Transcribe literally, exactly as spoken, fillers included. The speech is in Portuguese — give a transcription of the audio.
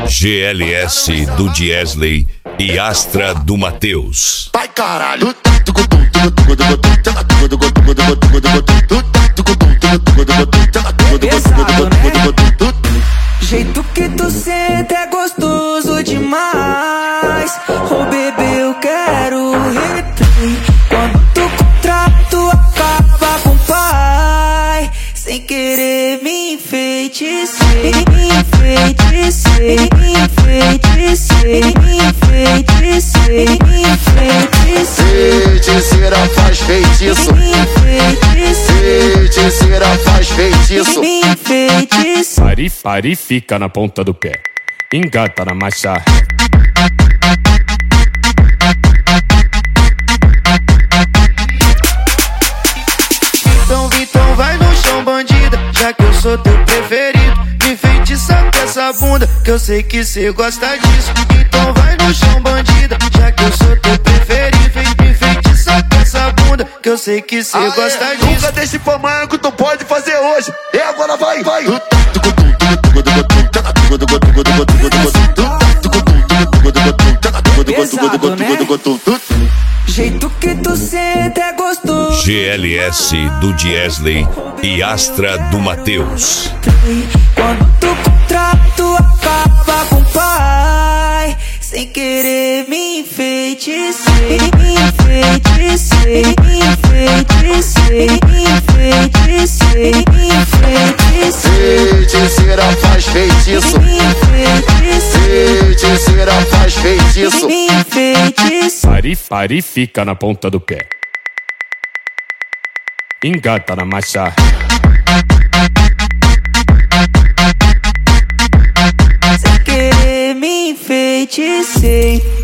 G L S do Diesley e Astra do Matheus. Vai caralho. Pesado, né? Jeito que tu senta é gostoso demais. Oh bebê, eu quero replay. Quando tu contrato acaba com o pai, sem querer me enfeitecei, me enfeitecei, me enfeitecei, me enfeitecei, me enfeitecei. Feiticeira faz feitiço, Me enfeitecei, feiticeira faz feitiço. me enfeitecei. Pare, pare, fica na ponta do pé. Engata na marcha. Então, então vai no chão, bandida, já que eu sou teu preferido. Me enfeitiça com essa bunda, que eu sei que cê gosta disso. Então vai no chão, bandida, já que eu sou teu preferido. Me enfeitiça com essa bunda, que eu sei que cê gosta disso. Nunca deixe pra amanhã que tu pode fazer hoje. E agora vai, vai. Pesado, né? Jeito que tu senta é gostoso. G L S do Diesley e Astra do Matheus. Quando tu contrato acaba com o pai, sem querer me enfeitecei, me enfeitecei, me enfeitecei, me enfeitecei, me enfeitecei. Feiticeira faz feitiço, Me enfeitecei, feiticeira faz feitiço. me enfeitecei. Pare, pare, fica na ponta do pé. Engata na marcha. Sem querer me enfeitecei.